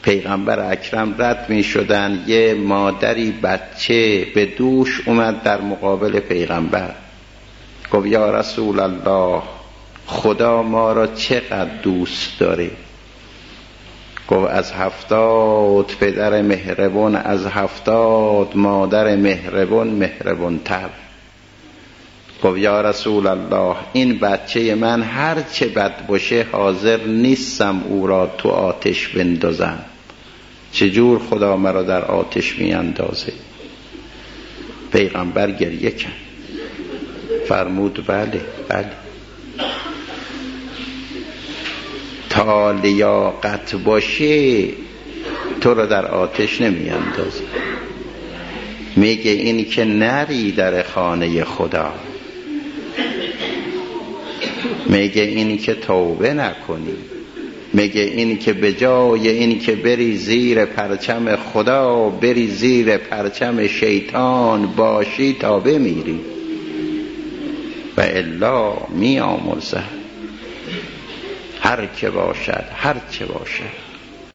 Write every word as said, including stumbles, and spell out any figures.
پیغمبر اکرم رد می شدن، یه مادری بچه به دوش اومد در مقابل پیغمبر، گفت یا رسول الله خدا ما را چقدر دوست داره؟ گفت از هفتاد پدر مهربان، از هفتاد مادر مهربان مهربان تر. گفت یا رسول الله این بچه من هر چه بد باشه حاضر نیستم او را تو آتش بندازم، چجور خدا مرا در آتش می اندازه؟ پیغمبر گریه کرد، فرمود بله بله، تا لیاقت باشه تو را در آتش نمی اندازه. میگه این که نری در خانه خدا، میگه این که توبه نکنی، میگه این که به جای این که بری زیر پرچم خدا بری زیر پرچم شیطان باشی تا بمیری و الا می آمرزه. هر که باشد هر چه باشد